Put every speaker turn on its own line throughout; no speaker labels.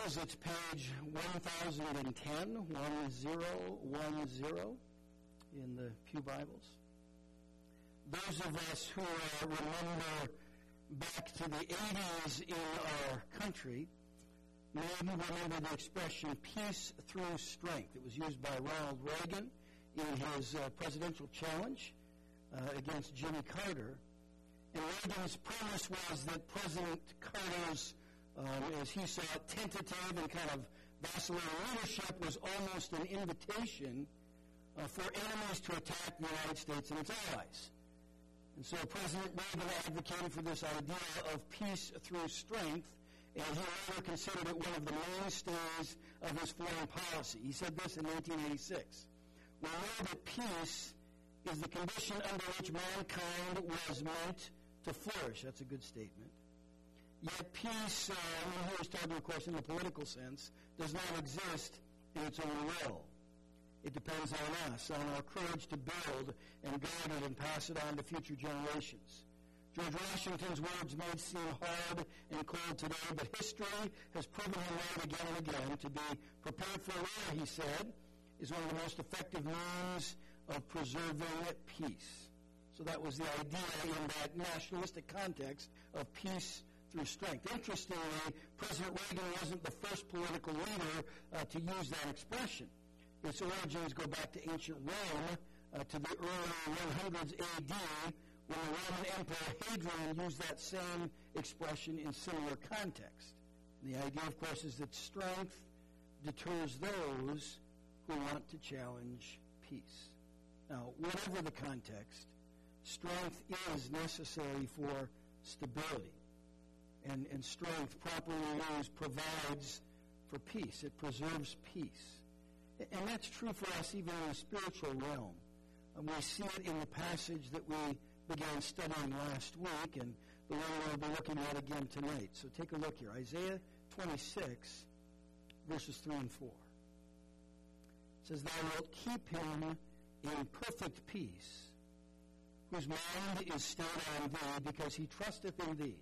Bibles, it's page 1010, 1010 in the Pew Bibles. Those of us who remember back to the 80s in our country may remember the expression peace through strength. It was used by Ronald Reagan in his presidential challenge against Jimmy Carter. And Reagan's premise was that President Carter's, as he saw it, tentative and kind of vacillating leadership was almost an invitation for enemies to attack the United States and its allies. And so President Reagan advocated for this idea of peace through strength, and he later considered it one of the mainstays of his foreign policy. He said this in 1986. We know that peace is the condition under which mankind was meant to flourish. That's a good statement. Yet peace, and here he's talking, of course, in the political sense, does not exist in its own will. It depends on us, on our courage to build and guard it and pass it on to future generations. George Washington's words may seem hard and cold today, but history has proven him right again and again. To be prepared for war, he said, is one of the most effective means of preserving peace. So that was the idea in that nationalistic context of peace through strength. Interestingly, President Reagan wasn't the first political leader to use that expression. Its origins go back to ancient Rome, to the early 100s A.D., when the Roman Emperor Hadrian used that same expression in similar context. And the idea, of course, is that strength deters those who want to challenge peace. Now, whatever the context, strength is necessary for stability. And strength, properly used, provides for peace. It preserves peace. And that's true for us even in the spiritual realm. And we see it in the passage that we began studying last week, and the one we'll be looking at again tonight. So take a look here. Isaiah 26, verses 3 and 4. It says, Thou wilt keep him in perfect peace, whose mind is stayed on thee, because he trusteth in thee.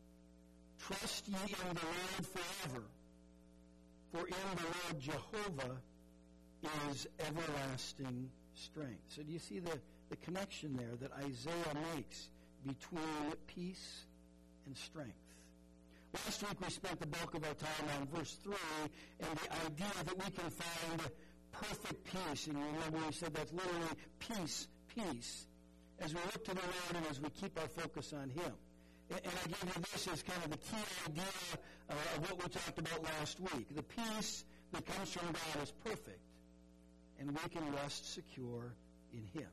Trust ye in the Lord forever, for in the Lord Jehovah is everlasting strength. So do you see the connection there that Isaiah makes between peace and strength? Last week we spent the bulk of our time on verse 3 and the idea that we can find perfect peace. And remember we said that's literally peace, peace, as we look to the Lord and as we keep our focus on Him. And I gave you this as kind of the key idea of what we talked about last week. The peace that comes from God is perfect, and we can rest secure in Him.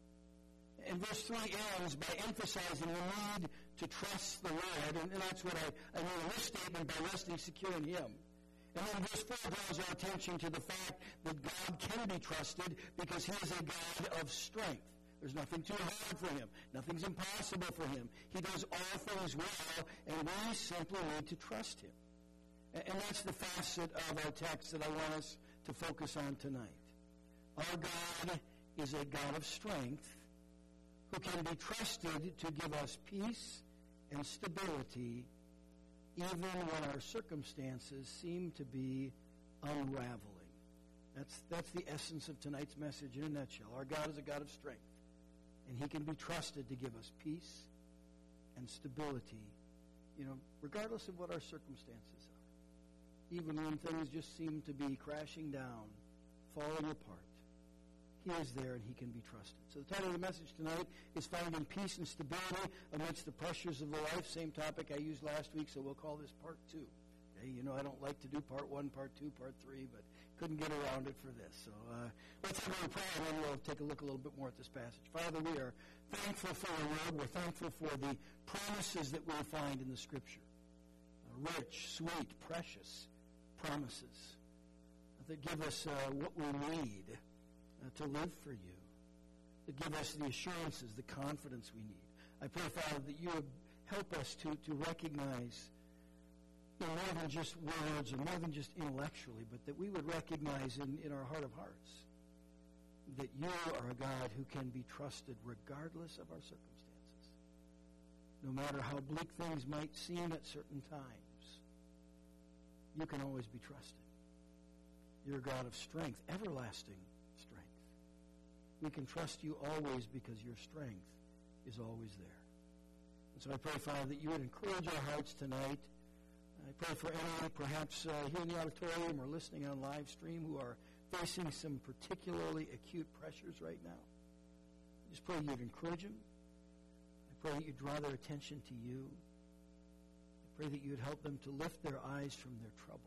And verse 3 ends by emphasizing the need to trust the Lord, and that's what I mean in this statement, by resting secure in Him. And then verse 4 draws our attention to the fact that God can be trusted because He is a God of strength. There's nothing too hard for Him. Nothing's impossible for Him. He does all things well, and we simply need to trust Him. And that's the facet of our text that I want us to focus on tonight. Our God is a God of strength who can be trusted to give us peace and stability even when our circumstances seem to be unraveling. That's the essence of tonight's message in a nutshell. Our God is a God of strength, and He can be trusted to give us peace and stability, regardless of what our circumstances are. Even when things just seem to be crashing down, falling apart, He is there and He can be trusted. So the title of the message tonight is Finding Peace and Stability Amidst the Pressures of the Life. Same topic I used last week, so we'll call this part 2. Okay? I don't like to do part 1, part 2, part 3, but couldn't get around it for this. So let's have a prayer, and then we'll take a look a little bit more at this passage. Father, we are thankful for your word. We're thankful for the promises that we find in the Scripture. Rich, sweet, precious promises that give us what we need to live for you, that give us the assurances, the confidence we need. I pray, Father, that you would help us to recognize more than just words or more than just intellectually, but that we would recognize in our heart of hearts that you are a God who can be trusted regardless of our circumstances. No matter how bleak things might seem at certain times, you can always be trusted. You're a God of strength, everlasting strength. We can trust you always because your strength is always there. And so I pray, Father, that you would encourage our hearts tonight. I pray for anyone perhaps here in the auditorium or listening on live stream who are facing some particularly acute pressures right now. I just pray you'd encourage them. I pray that you'd draw their attention to you. I pray that you'd help them to lift their eyes from their troubles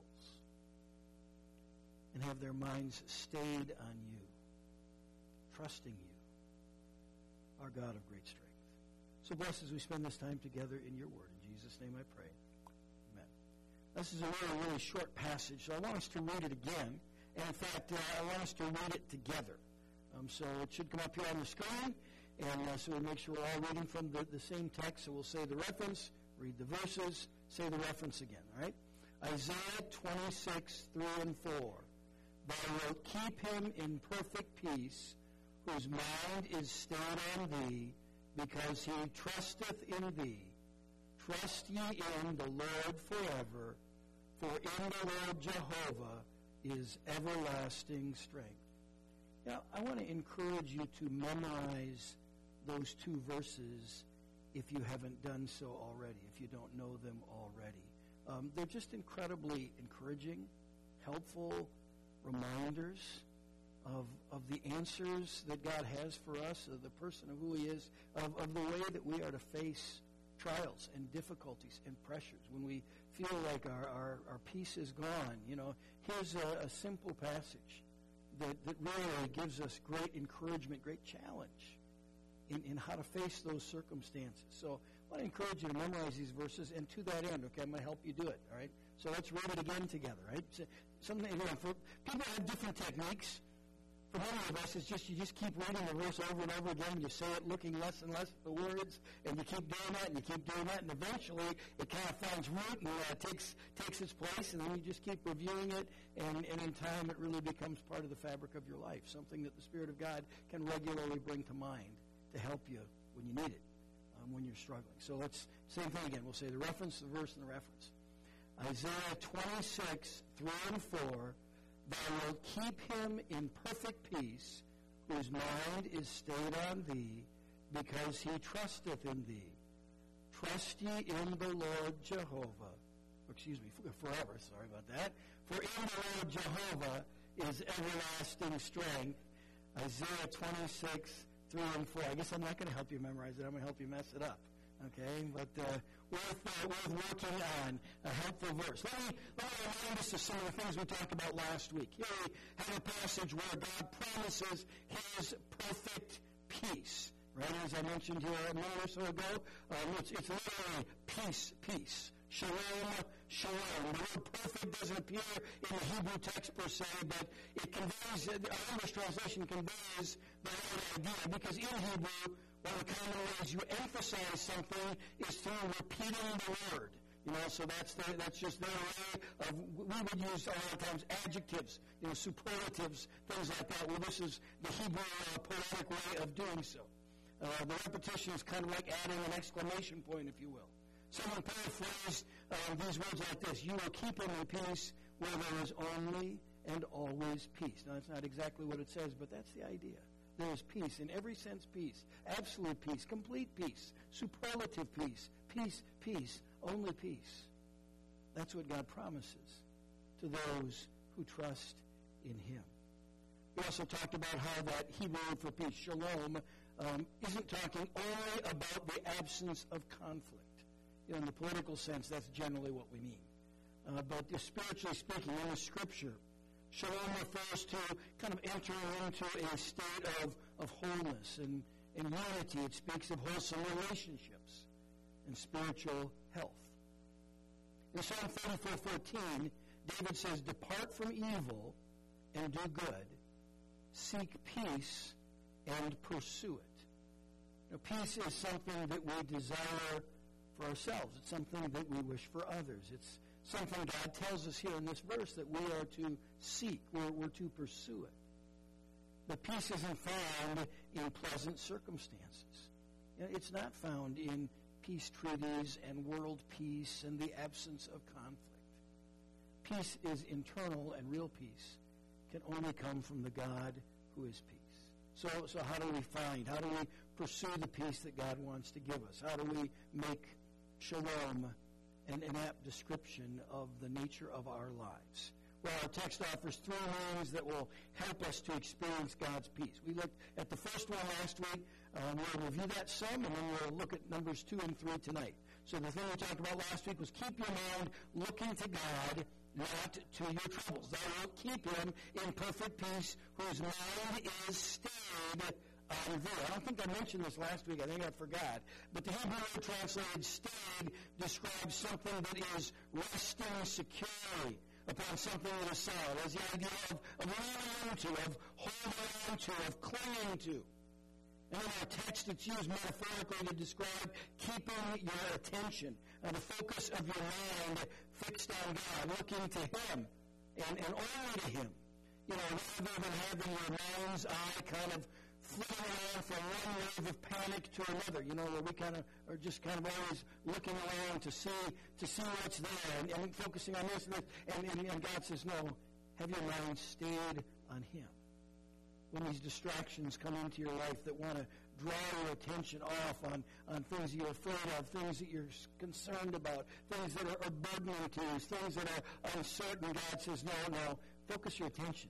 and have their minds stayed on you, trusting you, our God of great strength. So bless as we spend this time together in your word. In Jesus' name I pray. Amen. This is a really, really short passage, so I want us to read it again. And in fact, I want us to read it together. So it should come up here on the screen, and so we make sure we're all reading from the same text. So we'll say the reference, read the verses, say the reference again, all right? Isaiah 26, 3 and 4. Thou wilt keep him in perfect peace, whose mind is stayed on thee, because he trusteth in thee. Trust ye in the Lord forever, for in the Lord Jehovah is everlasting strength. Now, I want to encourage you to memorize those two verses if you haven't done so already, if you don't know them already. They're just incredibly encouraging, helpful reminders of the answers that God has for us, of the person of who he is, of the way that we are to face trials and difficulties and pressures. When we feel like our peace is gone, here's a simple passage that really gives us great encouragement, great challenge in how to face those circumstances. So I want to encourage you to memorize these verses, and to that end, okay, I'm going to help you do it, all right? So let's read it again together, right? So, for people have different techniques. For many of us, it's just you just keep reading the verse over and over again. You say it looking less and less at the words, and you keep doing that, and you keep doing that, and eventually it kind of finds root and takes its place, and then you just keep reviewing it, and in time it really becomes part of the fabric of your life, something that the Spirit of God can regularly bring to mind to help you when you need it, when you're struggling. So let's, same thing again. We'll say the reference, the verse, and the reference. Isaiah 26, 3 and 4, Thou wilt keep him in perfect peace, whose mind is stayed on thee, because he trusteth in thee. Trust ye in the Lord Jehovah. Forever, sorry about that. For in the Lord Jehovah is everlasting strength. Isaiah 26, 3 and 4. I guess I'm not going to help you memorize it. I'm going to help you mess it up. Okay? But worth working on, a helpful verse. Let me remind us of some of the things we talked about last week. Here we have a passage where God promises his perfect peace. Right? As I mentioned here a minute or so ago, it's literally peace. Shalom, shalom. The word perfect doesn't appear in the Hebrew text per se, but it conveys, our English translation conveys the right idea, because in Hebrew, one of the common ways you emphasize something is through repeating the word. So that's just their way of, we would use a lot of times adjectives, superlatives, things like that. Well, this is the Hebrew poetic way of doing so. The repetition is kind of like adding an exclamation point, if you will. Someone paraphrased these words like this: you will keep him in peace where there is only and always peace. Now, that's not exactly what it says, but that's the idea. There is peace, in every sense peace, absolute peace, complete peace, superlative peace, peace, only peace. That's what God promises to those who trust in him. We also talked about how that Hebrew word for peace, shalom, isn't talking only about the absence of conflict. In the political sense, that's generally what we mean. But spiritually speaking, in the Scripture, shalom refers to kind of entering into a state of wholeness and unity. It speaks of wholesome relationships and spiritual health. In Psalm 34:14, David says, Depart from evil and do good. Seek peace and pursue it. Peace is something that we desire for ourselves. It's something that we wish for others. It's something God tells us here in this verse that we are to seek. We're to pursue it. But peace isn't found in pleasant circumstances. It's not found in peace treaties and world peace and the absence of conflict. peace is internal, and real peace can only come from the God who is peace. So how do we pursue the peace that God wants to give us? How do we make shalom an apt description of the nature of our lives? Well, our text offers three means that will help us to experience God's peace. We looked at the first one last week. We'll review that some, and then we'll look at Numbers 2 and 3 tonight. So the thing we talked about last week was keep your mind looking to God, not to your troubles. Thou wilt keep him in perfect peace, whose mind is stayed on thee. I don't think I mentioned this last week. I think I forgot. But the Hebrew word translated stayed describes something that is resting securely upon something that is solid. As the idea of leaning into, of holding on to, of clinging to. And in our text, it's used metaphorically to describe keeping your attention, the focus of your mind fixed on God, looking to him, and only to him. Rather than having your mind's eye kind of flitting around from one wave of panic to another, where we kind of are just kind of always looking around to see what's there and focusing on this and this. And God says, no, have your mind stayed on him. When these distractions come into your life that want to draw your attention off on things that you're afraid of, things that you're concerned about, things that are burdening to you, things that are uncertain, God says, no, focus your attention.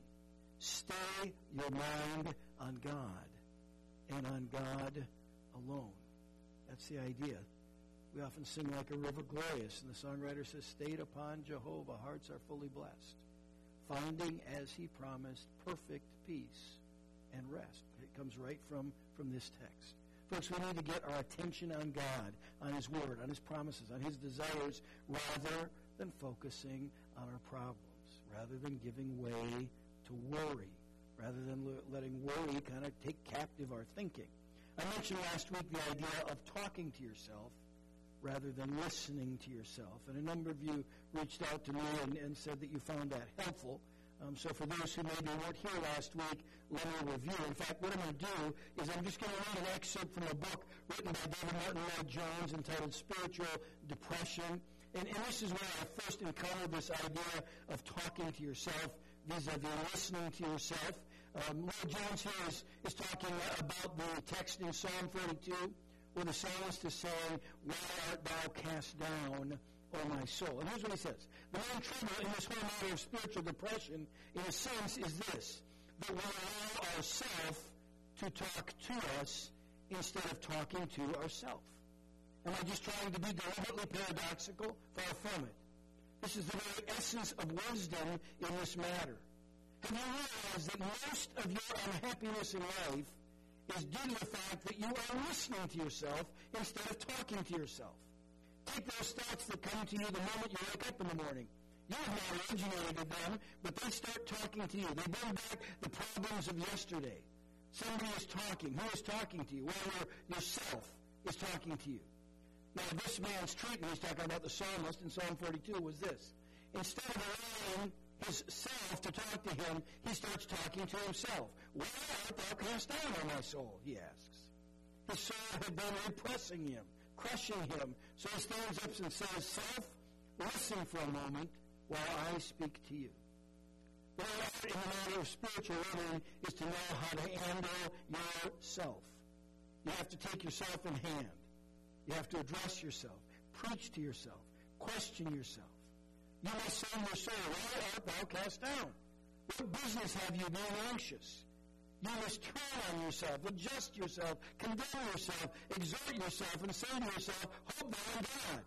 Stay your mind on God and on God alone. That's the idea. We often sing like a river glorious, and the songwriter says, stayed upon Jehovah, hearts are fully blessed, finding, as he promised, perfect peace and rest. It comes right from this text. Folks, we need to get our attention on God, on his word, on his promises, on his desires, rather than focusing on our problems, rather than giving way to worry, rather than letting worry kind of take captive our thinking. I mentioned last week the idea of talking to yourself rather than listening to yourself. And a number of you reached out to me and said that you found that helpful. So for those who maybe weren't here last week, let me review. In fact, what I'm going to do is I'm just going to read an excerpt from a book written by David Martin Lloyd-Jones entitled Spiritual Depression. And this is where I first encountered this idea of talking to yourself vis-a-vis listening to yourself. Lloyd-Jones here is talking about the text in Psalm 42 where the psalmist is saying, why art thou cast down, O my soul? And here's what he says. The main trouble in this whole matter of spiritual depression, in a sense, is this, that we allow ourselves to talk to us instead of talking to ourselves. Am I just trying to be deliberately paradoxical? Far from it. This is the very essence of wisdom in this matter. Have you realized that most of your unhappiness in life is due to the fact that you are listening to yourself instead of talking to yourself? Take those thoughts that come to you the moment you wake up in the morning. You have not originated them, but they start talking to you. They bring back the problems of yesterday. Somebody is talking. Who is talking to you? Well, yourself is talking to you. Now, this man's treatment, he's talking about the psalmist in Psalm 42, was this. Instead of allowing his self to talk to him, he starts talking to himself. Why art thou cast down, O my soul? He asks. His soul had been repressing him, crushing him. So he stands up and says, self, listen for a moment while I speak to you. The art in the matter of spiritual living is to know how to handle yourself. You have to take yourself in hand. You have to address yourself, preach to yourself, question yourself. You must say to your soul, why art thou cast down? What business have you being anxious? You must turn on yourself, adjust yourself, condemn yourself, exhort yourself, and say to yourself, hope thou in God.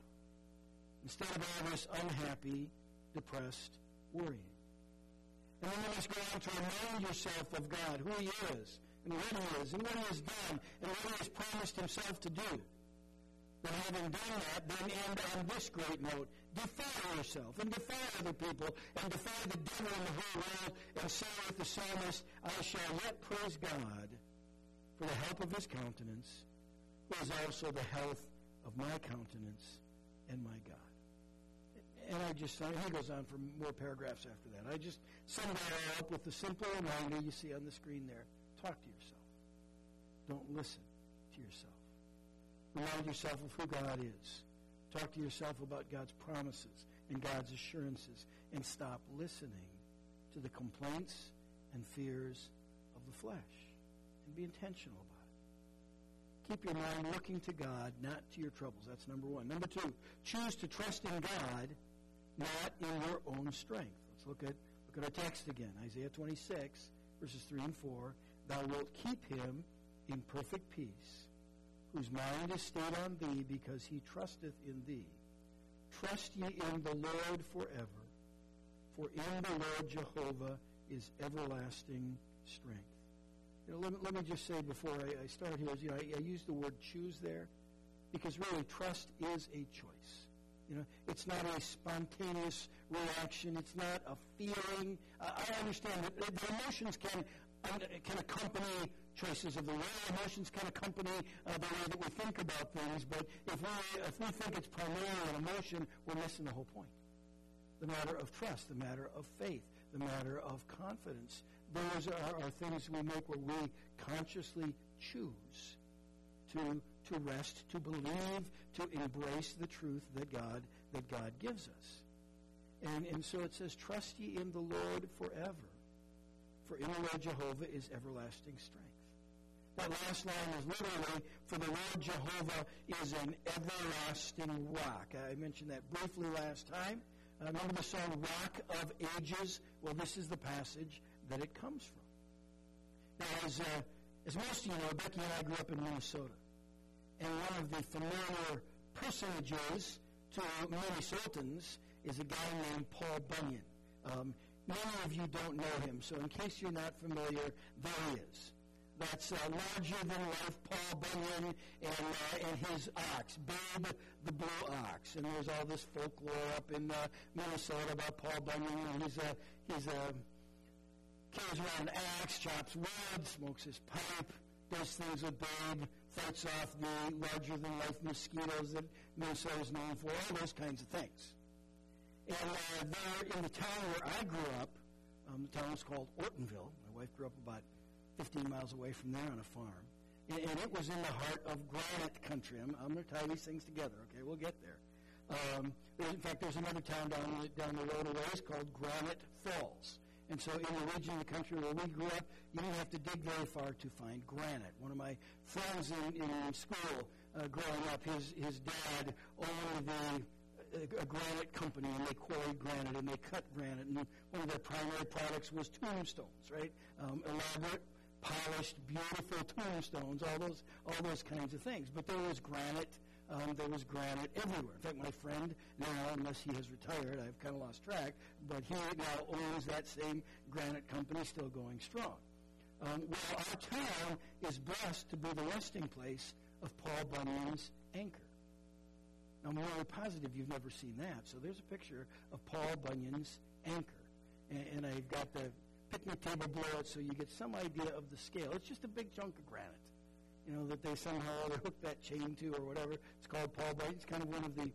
Instead of all this unhappy, depressed worrying. And then you must go on to remind yourself of God, who he is, and what he is, and what he has done, and what he has promised himself to do. But having done that, then end on this great note. Defy yourself, and defy other people, and defy the devil in the whole world, and say with the psalmist, I shall yet praise God for the help of his countenance, who is also the health of my countenance and my God. And he goes on for more paragraphs after that. I just sum that all up with the simple reminder you see on the screen there. Talk to yourself. Don't listen to yourself. Remind yourself of who God is. Talk to yourself about God's promises and God's assurances and stop listening to the complaints and fears of the flesh. And be intentional about it. Keep your mind looking to God, not to your troubles. That's number one. Number two, choose to trust in God, not in your own strength. Let's look at our text again. Isaiah 26, verses 3 and 4. Thou wilt keep him in perfect peace, whose mind is stayed on thee, because he trusteth in thee. Trust ye in the Lord forever, for in the Lord Jehovah is everlasting strength. Let me just say before I start here, I use the word choose there, because really trust is a choice. It's not a spontaneous reaction. It's not a feeling. I understand that the emotions can accompany choices of the will. Emotions can accompany the way that we think about things, but if we think it's primarily an emotion, we're missing the whole point. The matter of trust, the matter of faith, the matter of confidence, those are things we make where we consciously choose to rest, to believe, to embrace the truth that God gives us. And so it says, trust ye in the Lord forever, for in the Lord Jehovah is everlasting strength. That last line is literally, for the Lord Jehovah is an everlasting rock. I mentioned that briefly last time. Remember the song, Rock of Ages? Well, this is the passage that it comes from. Now, as most of you know, Becky and I grew up in Minnesota. And one of the familiar personages to Minnesotans is a guy named Paul Bunyan. Many of you don't know him, so in case you're not familiar, there he is. That's larger-than-life Paul Bunyan and his ox, Babe the Blue Ox. And there's all this folklore up in Minnesota about Paul Bunyan. And he's carries around an axe, chops wood, smokes his pipe, does things with Babe, fights off the larger-than-life mosquitoes that Minnesota's known for, all those kinds of things. And there in the town where I grew up, the town was called Ortonville. My wife grew up about 15 miles away from there on a farm. And it was in the heart of granite country. I'm going to tie these things together, okay? We'll get there. In fact, there's another town down the road a ways called Granite Falls. And so in the region of the country where we grew up, you didn't have to dig very far to find granite. One of my friends in school growing up, his dad owned a granite company, and they quarried granite, and they cut granite, and one of their primary products was tombstones, right? Elaborate, polished, beautiful tombstones, all those kinds of things. But there was granite everywhere. In fact, my friend now, unless he has retired, I've kind of lost track, but he now owns that same granite company, still going strong. Well, our town is blessed to be the resting place of Paul Bunyan's anchor. Now, I'm really positive you've never seen that. So there's a picture of Paul Bunyan's anchor. And I've got the picnic table below it so you get some idea of the scale. It's just a big chunk of granite, that they somehow or other hooked that chain to or whatever. It's called Paul Bunyan. It's kind of one of the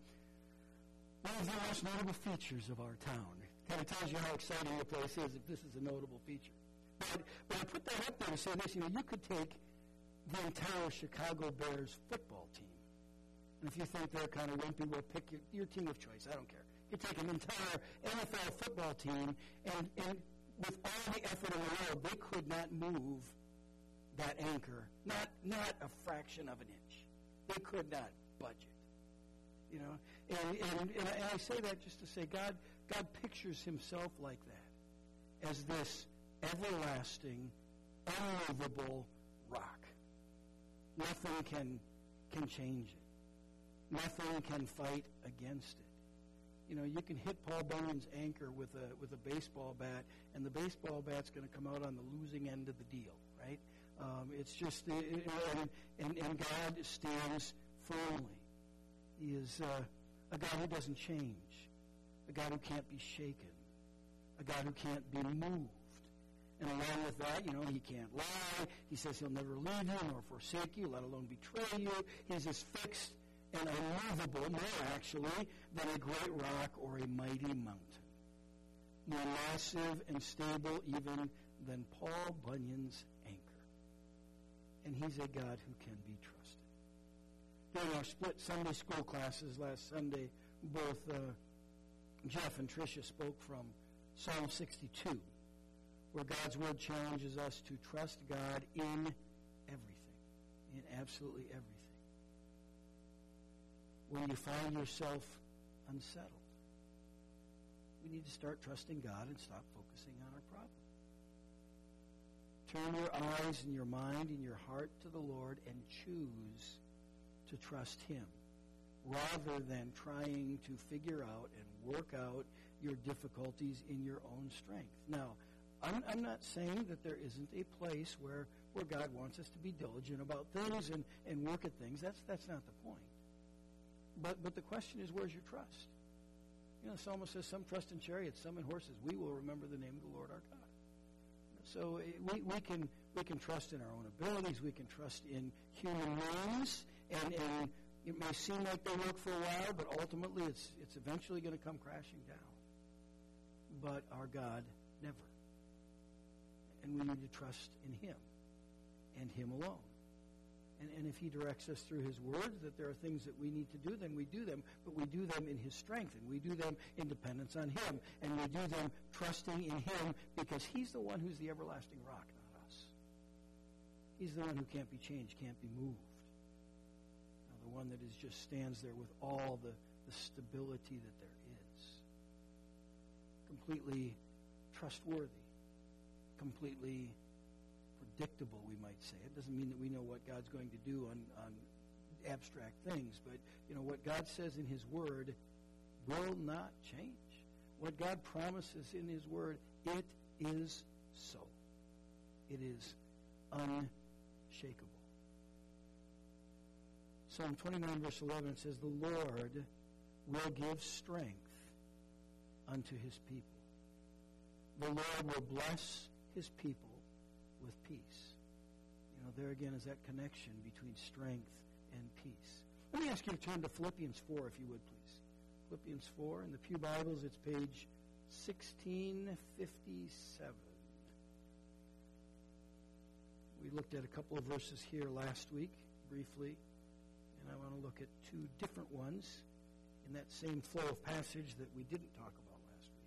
most notable features of our town. It kind of tells you how exciting the place is if this is a notable feature. But I put that up there to say this. You could take the entire Chicago Bears football team. And if you think they're kind of wimpy, well, pick your team of choice. I don't care. You take an entire NFL football team, and with all the effort in the world, they could not move that anchor, not a fraction of an inch. They could not budge it. And I say that just to say God pictures himself like that, as this everlasting, unmovable rock. Nothing can change it. Nothing can fight against it. You can hit Paul Bunyan's anchor with a baseball bat, and the baseball bat's going to come out on the losing end of the deal, right? It's just, and God stands firmly. He is a God who doesn't change, a God who can't be shaken, a God who can't be moved. And along with that, he can't lie. He says he'll never leave you nor forsake you, let alone betray you. He's as fixed and unmovable, more actually, than a great rock or a mighty mountain. More massive and stable even than Paul Bunyan's anchor. And he's a God who can be trusted. During our split Sunday school classes last Sunday, both Jeff and Tricia spoke from Psalm 62, where God's Word challenges us to trust God in everything, in absolutely everything. When you find yourself unsettled, we need to start trusting God and stop focusing on our problem. Turn your eyes and your mind and your heart to the Lord and choose to trust Him, rather than trying to figure out and work out your difficulties in your own strength. Now, I'm not saying that there isn't a place where God wants us to be diligent about things and work at things. That's not the point. But the question is, where's your trust? You know, the psalmist says, some trust in chariots, some in horses. We will remember the name of the Lord our God. So we can trust in our own abilities. We can trust in human means, and it may seem like they work for a while, but ultimately it's eventually going to come crashing down. But our God never. And we need to trust in Him and Him alone. And if He directs us through His Word that there are things that we need to do, then we do them. But we do them in His strength, and we do them in dependence on Him. And we do them trusting in Him because He's the one who's the everlasting rock, not us. He's the one who can't be changed, can't be moved. Now, the one that just stands there with all the stability that there is. Completely trustworthy. Completely predictable, we might say. It doesn't mean that we know what God's going to do on abstract things, but you know what God says in His Word will not change. What God promises in His Word, it is so. It is unshakable. Psalm 29, verse 11 says, "The Lord will give strength unto His people. The Lord will bless His people with peace." You know, there again is that connection between strength and peace. Let me ask you to turn to Philippians 4, if you would, please. Philippians 4, in the Pew Bibles, it's page 1657. We looked at a couple of verses here last week, briefly, and I want to look at two different ones in that same flow of passage that we didn't talk about last week.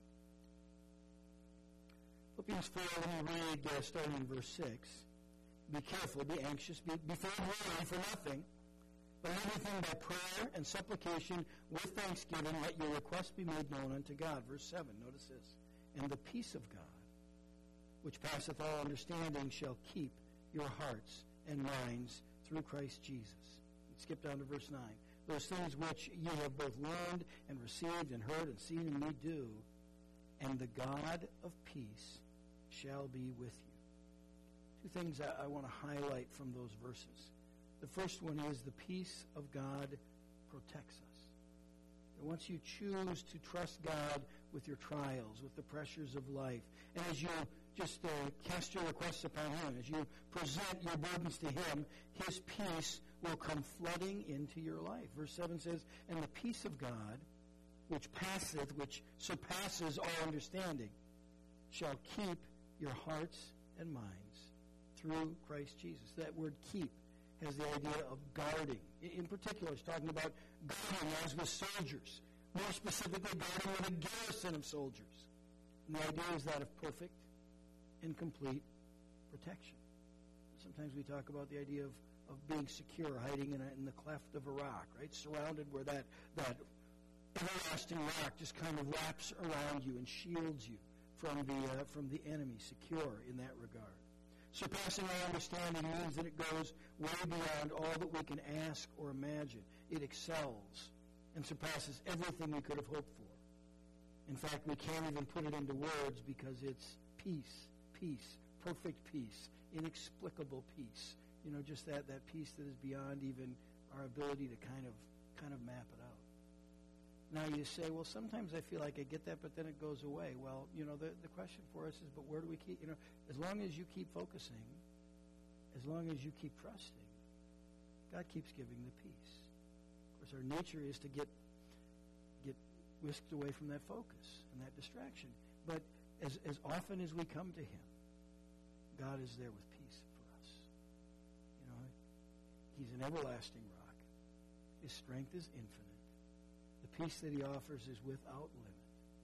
Philippians 4, let me read starting in verse 6. "Be careful, be anxious, be worrying for nothing, but everything by prayer and supplication with thanksgiving, let your requests be made known unto God." Verse 7, notice this. "And the peace of God, which passeth all understanding, shall keep your hearts and minds through Christ Jesus." Let's skip down to verse 9. "Those things which ye have both learned and received and heard and seen in me do, and the God of peace shall be with you." Two things I want to highlight from those verses. The first one is the peace of God protects us. And once you choose to trust God with your trials, with the pressures of life, and as you just cast your requests upon Him, as you present your burdens to Him, His peace will come flooding into your life. Verse 7 says, "And the peace of God, which surpasses all understanding, shall keep your hearts and minds through Christ Jesus." That word "keep" has the idea of guarding. In particular, it's talking about guarding as with soldiers. More specifically, guarding with a garrison of soldiers. And the idea is that of perfect and complete protection. Sometimes we talk about the idea of being secure, hiding in the cleft of a rock, right? Surrounded where that everlasting rock just kind of wraps around you and shields you from the enemy, secure in that regard. Surpassing all understanding means that it goes way beyond all that we can ask or imagine. It excels and surpasses everything we could have hoped for. In fact, we can't even put it into words because it's peace, perfect peace, inexplicable peace. You know, just that peace that is beyond even our ability to kind of map it out. Now you say, well, sometimes I feel like I get that, but then it goes away. Well, you know, the question for us is, but where do we keep, you know, as long as you keep focusing, as long as you keep trusting, God keeps giving the peace. Of course, our nature is to get whisked away from that focus and that distraction. But as often as we come to Him, God is there with peace for us. You know, He's an everlasting rock. His strength is infinite. The peace that He offers is without limit.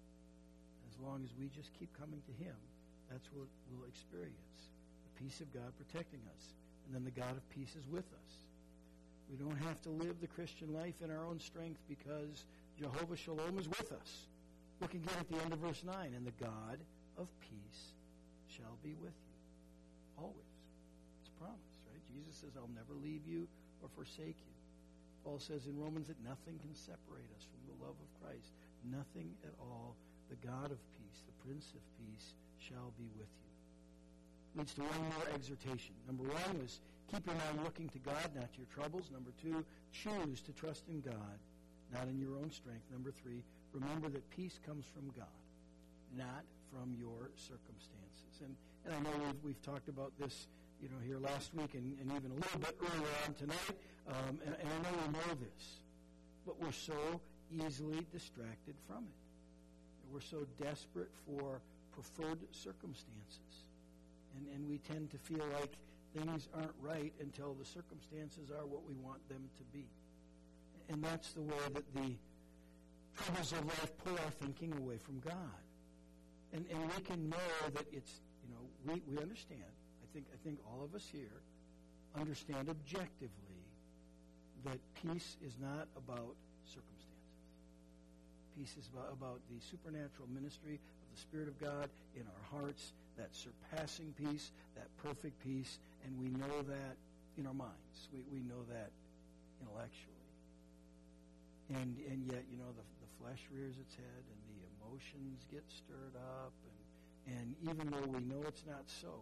long as we just keep coming to him, that's what we'll experience. The peace of God protecting us. And then the God of peace is with us. We don't have to live the Christian life in our own strength because Jehovah Shalom is with us. Look again at the end of verse 9. And the God of peace shall be with you. Always. It's a promise, right? Jesus says, I'll never leave you or forsake you. Paul says in Romans that nothing can separate us from the love of Christ. Nothing at all. The God of peace, the Prince of Peace, shall be with you. Leads to one more exhortation. Number one was keep your mind looking to God, not to your troubles. Number two, choose to trust in God, not in your own strength. Number three, remember that peace comes from God, not from your circumstances. And I know we've talked about this, here last week and even a little bit earlier on tonight. And I know we know this, but we're so easily distracted from it. We're so desperate for preferred circumstances. And we tend to feel like things aren't right until the circumstances are what we want them to be. And that's the way that the troubles of life pull our thinking away from God. And we can know that it's, we understand. I think all of us here understand objectively that peace is not about circumstances. Peace is about the supernatural ministry of the Spirit of God in our hearts, that surpassing peace, that perfect peace, and we know that in our minds. We know that intellectually. And yet, the flesh rears its head and the emotions get stirred up, and even though we know it's not so,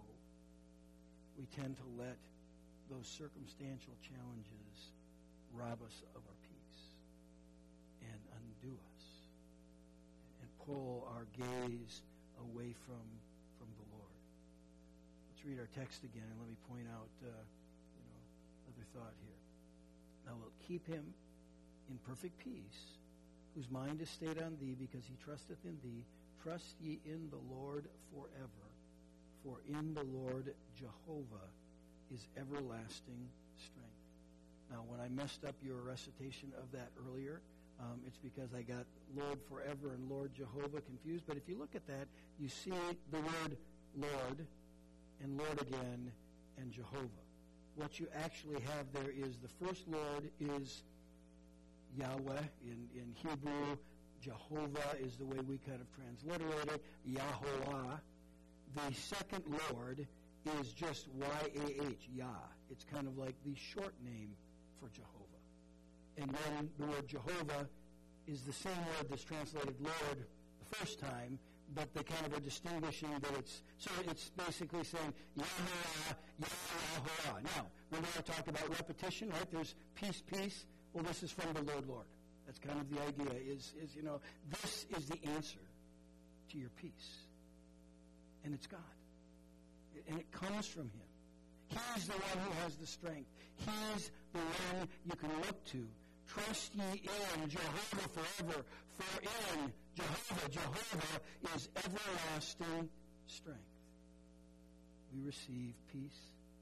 we tend to let those circumstantial challenges rob us of our peace and undo us and pull our gaze away from the Lord. Let's read our text again and let me point out another thought here. Thou wilt keep him in perfect peace, whose mind is stayed on thee, because he trusteth in thee. Trust ye in the Lord forever, for in the Lord Jehovah is everlasting strength. Now, when I messed up your recitation of that earlier, it's because I got Lord forever and Lord Jehovah confused. But if you look at that, you see the word Lord and Lord again and Jehovah. What you actually have there is the first Lord is Yahweh in Hebrew. Jehovah is the way we kind of transliterate it, Yahovah. The second Lord is just Y-A-H, Yah. It's kind of like the short name for Jehovah. And then the word Jehovah is the same word that's translated Lord the first time, but they kind of are distinguishing that it's basically saying Yahovah, Yahovah. Now, when we talk about repetition, right, there's peace, peace. Well, this is from the Lord, Lord. That's kind of the idea is this is the answer to your peace. And it's God. And it comes from him. He's the one who has the strength. He's the one you can look to. Trust ye in Jehovah forever, for in Jehovah is everlasting strength. We receive peace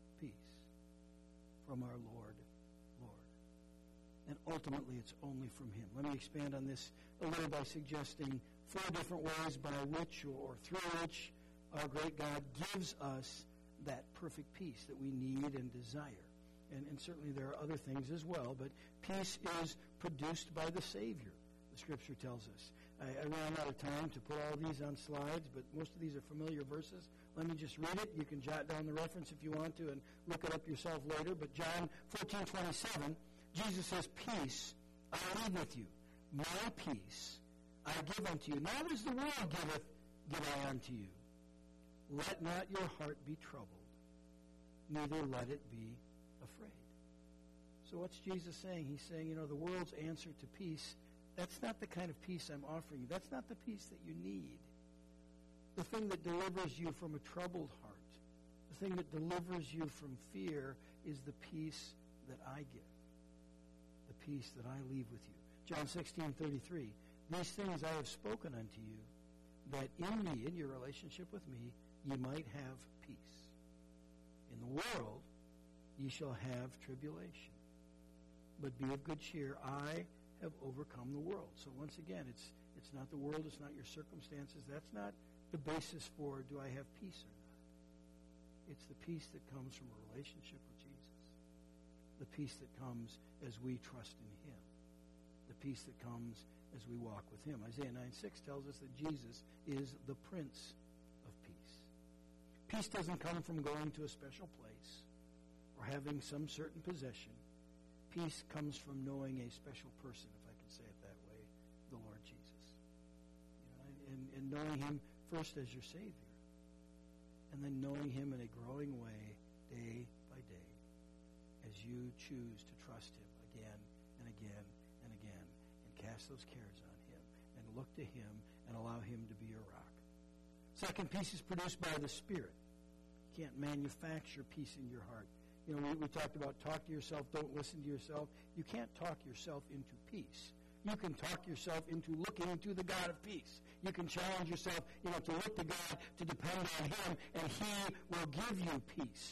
from our Lord. And ultimately, it's only from him. Let me expand on this a little by suggesting 4 different ways by which or through which our great God gives us that perfect peace that we need and desire. And certainly there are other things as well, but peace is produced by the Savior, the Scripture tells us. I ran out of time to put all these on slides, but most of these are familiar verses. Let me just read it. You can jot down the reference if you want to and look it up yourself later. But John 14:27, Jesus says, peace I leave with you. My peace I give unto you. Not as the world giveth, give I unto you. Let not your heart be troubled, neither let it be afraid. So what's Jesus saying? He's saying, the world's answer to peace, that's not the kind of peace I'm offering you. That's not the peace that you need. The thing that delivers you from a troubled heart, the thing that delivers you from fear is the peace that I give. The peace that I leave with you. John 16:33. These things I have spoken unto you, that in me, in your relationship with me, ye might have peace. In the world ye shall have tribulation. But be of good cheer, I have overcome the world. So once again, it's It's not the world. It's not your circumstances. That's not the basis for do I have peace or not. It's the peace that comes from a relationship with Jesus. The peace that comes as we trust in him. The peace that comes as we walk with him. Isaiah 9:6 tells us that Jesus is the Prince of Peace. Peace doesn't come from going to a special place or having some certain possession. Peace comes from knowing a special person, if I can say it that way, the Lord Jesus. And knowing him first as your Savior, and then knowing him in a growing way day by day as you choose to trust him again and again and again and cast those cares on him and look to him and allow him to be your rock. Second, peace is produced by the Spirit. You can't manufacture peace in your heart. You know, we talked about talk to yourself, don't listen to yourself. You can't talk yourself into peace. You can talk yourself into looking to the God of peace. You can challenge yourself, to look to God, to depend on him, and he will give you peace.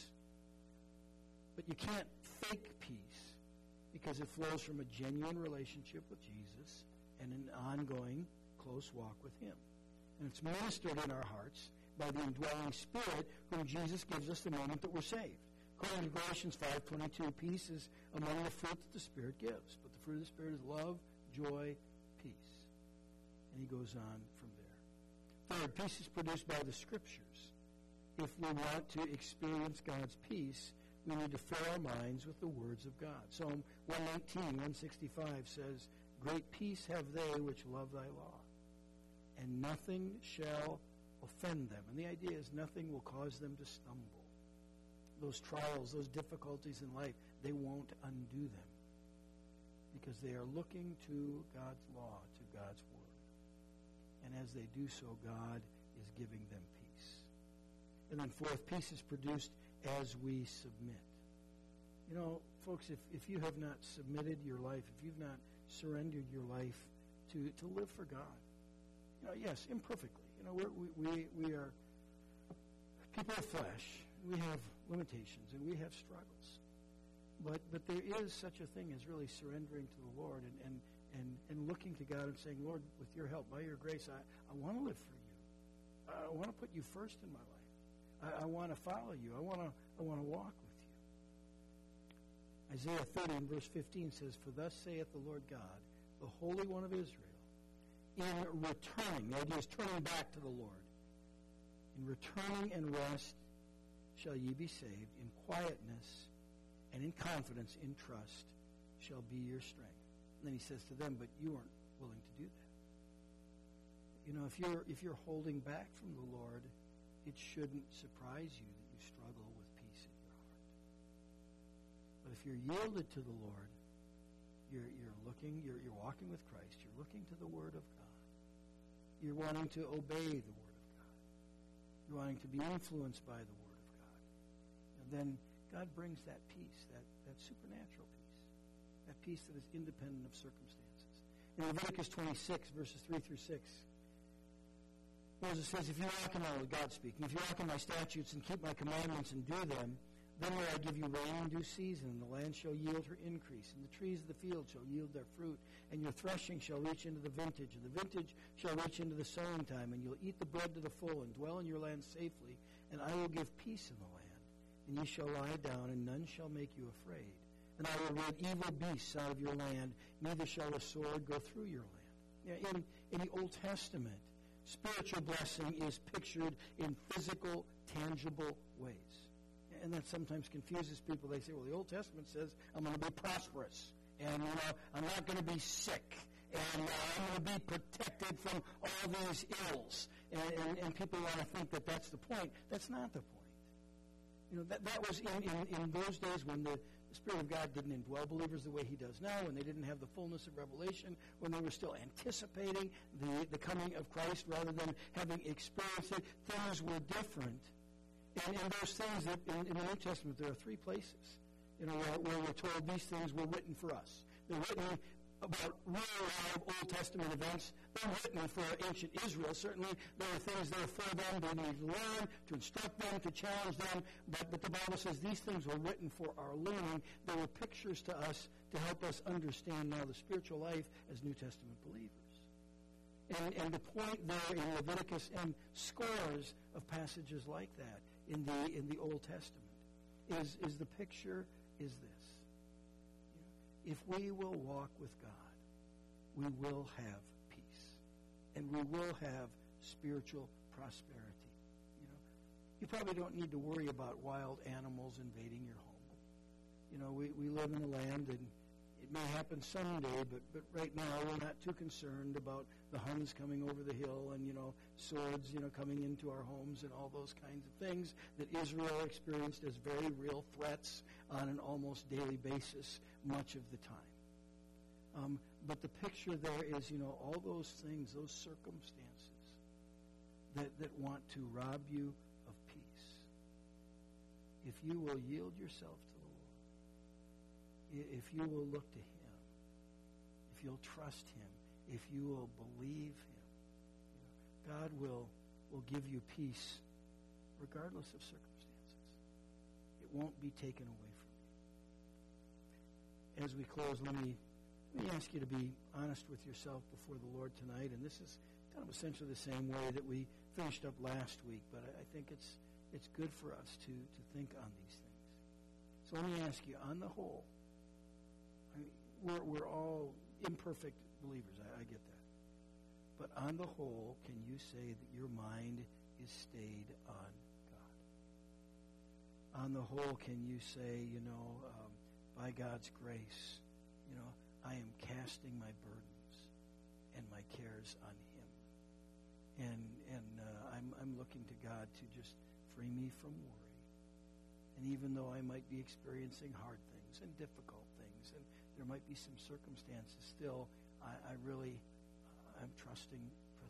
But you can't fake peace because it flows from a genuine relationship with Jesus and an ongoing close walk with him. And it's ministered in our hearts by the indwelling Spirit whom Jesus gives us the moment that we're saved. According to Galatians 5:22, peace is among the fruit that the Spirit gives. But the fruit of the Spirit is love, joy, peace. And he goes on from there. Third, peace is produced by the Scriptures. If we want to experience God's peace, we need to fill our minds with the words of God. Psalm 119, 165 says, great peace have they which love thy law, and nothing shall offend them. And the idea is nothing will cause them to stumble. Those trials, those difficulties in life, they won't undo them because they are looking to God's law, to God's word. And as they do so, God is giving them peace. And then fourth, peace is produced as we submit. Folks, if you have not submitted your life, if you've not surrendered your life to live for God, yes, imperfectly. We are people of flesh. We have limitations and we have struggles. But there is such a thing as really surrendering to the Lord and looking to God and saying, Lord, with your help, by your grace, I want to live for you. I want to put you first in my life. I want to follow you. I want to walk with you. Isaiah 30 and verse 15 says, for thus saith the Lord God, the Holy One of Israel, in returning, the idea is turning back to the Lord, in returning and rest shall ye be saved, in quietness and in confidence, in trust, shall be your strength. And then he says to them, but you aren't willing to do that. If you're holding back from the Lord, it shouldn't surprise you that you struggle with peace in your heart. But if you're yielded to the Lord, you're walking with Christ, you're looking to the Word of God. You're wanting to obey the Word of God. You're wanting to be influenced by the Word of God. And then God brings that peace, that supernatural peace, that peace that is independent of circumstances. In Leviticus 26, verses 3 through 6, Moses says, if you walk in my, God speaking, if you walk in my statutes and keep my commandments and do them, then will I give you rain in due season, and the land shall yield her increase, and the trees of the field shall yield their fruit, and your threshing shall reach into the vintage, and the vintage shall reach into the sowing time, and you'll eat the bread to the full, and dwell in your land safely, and I will give peace in the land, and ye shall lie down, and none shall make you afraid. And I will rid evil beasts out of your land, neither shall a sword go through your land. In the Old Testament, spiritual blessing is pictured in physical, tangible ways. And that sometimes confuses people. They say, well, the Old Testament says I'm going to be prosperous, and I'm not going to be sick, and I'm going to be protected from all these ills. And people want to think that that's the point. That's not the point. That was in those days when the Spirit of God didn't indwell believers the way he does now, when they didn't have the fullness of revelation, when they were still anticipating the coming of Christ rather than having experienced it. Things were different. And there's things that in the New Testament, there are three places, where we're told these things were written for us. They're written about real live Old Testament events. They're written for ancient Israel. Certainly, there are things there for them. They need to learn, to instruct them, to challenge them. But the Bible says these things were written for our learning. They were pictures to us to help us understand now the spiritual life as New Testament believers. And the point there in Leviticus and scores of passages like that in the Old Testament is the picture is this. If we will walk with God, we will have peace. And we will have spiritual prosperity. You probably don't need to worry about wild animals invading your home. We live in a land, and it may happen someday, but right now we're not too concerned about the Huns coming over the hill and, swords, coming into our homes and all those kinds of things that Israel experienced as very real threats on an almost daily basis much of the time. But the picture there is, all those things, those circumstances that want to rob you of peace. If you will yield yourself to the Lord, if you will look to Him, if you'll trust Him, if you will believe Him, God will give you peace regardless of circumstances. It won't be taken away from you. As we close, let me ask you to be honest with yourself before the Lord tonight. And this is kind of essentially the same way that we finished up last week, but I think it's good for us to think on these things. So let me ask you, on the whole, we're all imperfect believers. I get that. But on the whole, can you say that your mind is stayed on God? On the whole, can you say, by God's grace, I am casting my burdens and my cares on Him. And I'm looking to God to just free me from worry. And even though I might be experiencing hard things and difficult things, and there might be some circumstances still, I'm trusting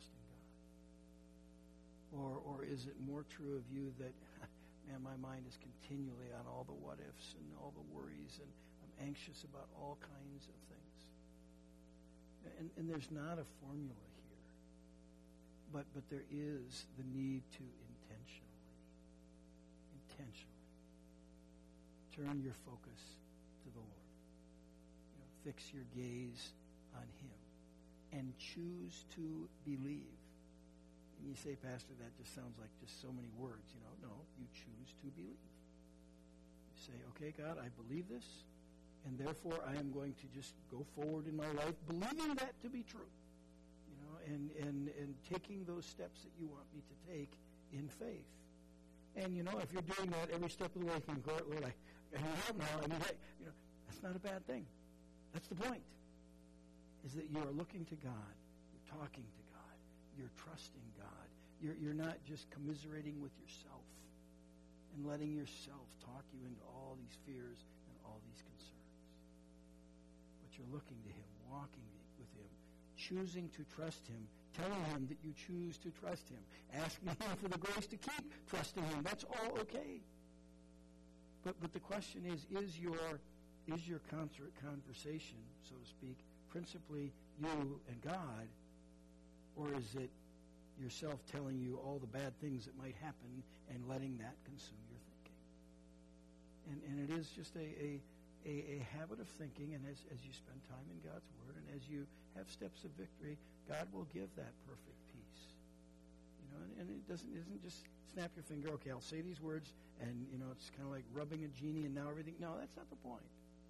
God. Or is it more true of you that, man, my mind is continually on all the what-ifs and all the worries, and I'm anxious about all kinds of things. And there's not a formula here. But there is the need to intentionally turn your focus to the Lord. Fix your gaze on Him and choose to believe. And you say, Pastor, that just sounds like just so many words. No, you choose to believe. You say, okay, God, I believe this, and therefore I am going to just go forward in my life believing that to be true. And taking those steps that you want me to take in faith. And, if you're doing that every step of the way, you can go, Lord, I need help now. That's not a bad thing. That's the point, is that you are looking to God. You're talking to God. You're trusting God. You're not just commiserating with yourself and letting yourself talk you into all these fears and all these concerns. But you're looking to Him, walking with Him, choosing to trust Him, telling Him that you choose to trust Him, asking Him for the grace to keep trusting Him. That's all okay. But the question is your conversation, so to speak, principally you and God, or is it yourself telling you all the bad things that might happen and letting that consume your thinking? And it is just a habit of thinking, and as you spend time in God's Word and as you have steps of victory, God will give that perfect peace. And it isn't just snap your finger, okay, I'll say these words, and it's kind of like rubbing a genie and now everything. No, that's not the point.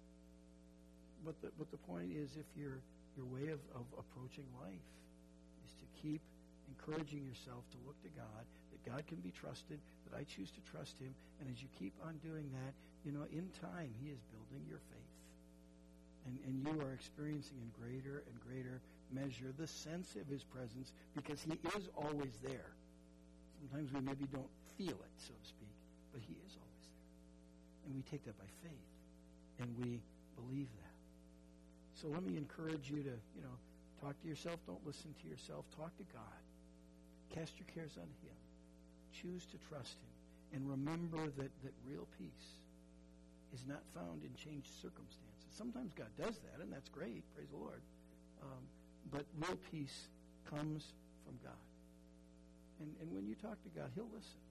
But the point is, if your way of approaching life is to keep encouraging yourself to look to God, that God can be trusted, that I choose to trust Him, and as you keep on doing that, in time He is building your faith. And you are experiencing in greater and greater measure the sense of His presence, because He is always there. Sometimes we maybe don't feel it, so to speak, but He is always there. And we take that by faith, and we believe that. So let me encourage you to, talk to yourself. Don't listen to yourself. Talk to God. Cast your cares on Him. Choose to trust Him. And remember that real peace is not found in changed circumstances. Sometimes God does that, and that's great. Praise the Lord. But real peace comes from God. And when you talk to God, He'll listen.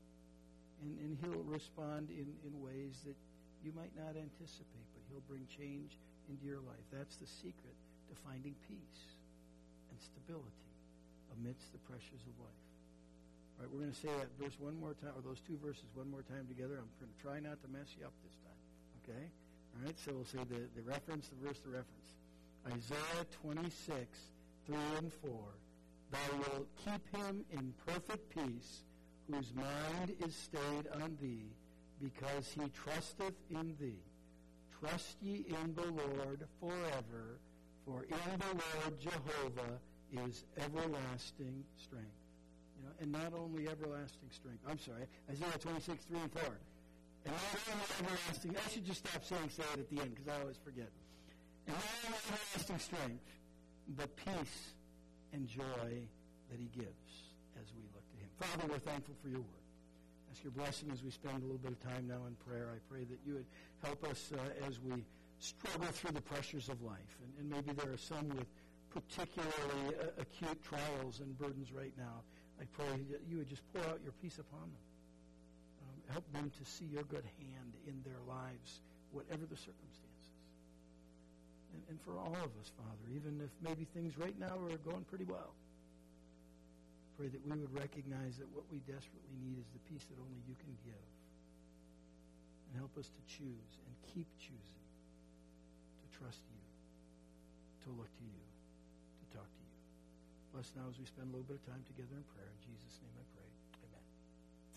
And He'll respond in ways that you might not anticipate, but He'll bring change into your life. That's the secret to finding peace and stability amidst the pressures of life. All right, we're going to say that verse one more time, or those two verses one more time together. I'm going to try not to mess you up this time. Okay? All right, so we'll say the reference, the verse, the reference. Isaiah 26, 3 and 4. Thou wilt keep him in perfect peace, whose mind is stayed on thee, because he trusteth in thee. Trust ye in the Lord forever, for in the Lord Jehovah is everlasting strength. You know, and not only everlasting strength. I'm sorry, Isaiah 26, 3 and 4. And not only everlasting, I should just stop saying say it at the end, because I always forget. And not only everlasting strength, but peace and joy that he gives as we look to him. Father, we're thankful for your word. Ask your blessing as we spend a little bit of time now in prayer. I pray that you would help us as we struggle through the pressures of life. And maybe there are some with particularly acute trials and burdens right now. I pray that you would just pour out your peace upon them. Help them to see your good hand in their lives, whatever the circumstances. And for all of us, Father, even if maybe things right now are going pretty well, pray that we would recognize that what we desperately need is the peace that only you can give. And help us to choose and keep choosing to trust you, to look to you, to talk to you. Bless now as we spend a little bit of time together in prayer. In Jesus' name I pray.